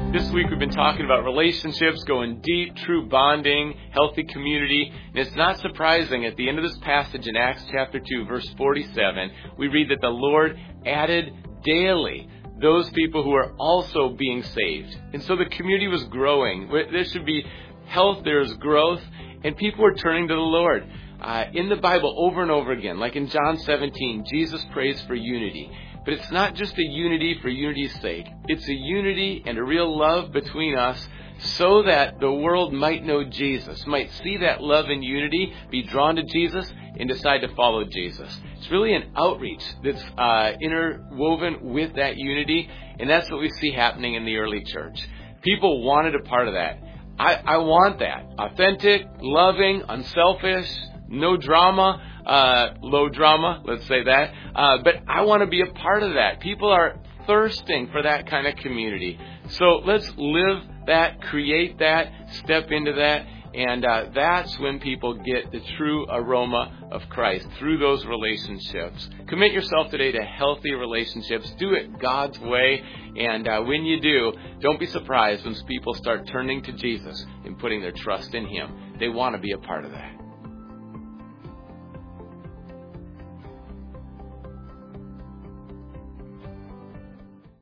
This week we've been talking about relationships, going deep, true bonding, healthy community. And it's not surprising, at the end of this passage in Acts chapter 2, verse 47, we read that the Lord added daily those people who are also being saved. And so the community was growing. There should be health, there's growth, and people are turning to the Lord. In the Bible, over and over again, like in John 17, Jesus prays for unity. But it's not just a unity for unity's sake. It's a unity and a real love between us so that the world might know Jesus, might see that love and unity, be drawn to Jesus, and decide to follow Jesus. It's really an outreach that's interwoven with that unity, and that's what we see happening in the early church. People wanted a part of that. I want that. Authentic, loving, unselfish, no drama. Low drama, let's say that. But I want to be a part of that. People are thirsting for that kind of community. So let's live that, create that, step into that. And that's when people get the true aroma of Christ, through those relationships. Commit yourself today to healthy relationships. Do it God's way. And when you do, don't be surprised when people start turning to Jesus and putting their trust in Him. They want to be a part of that.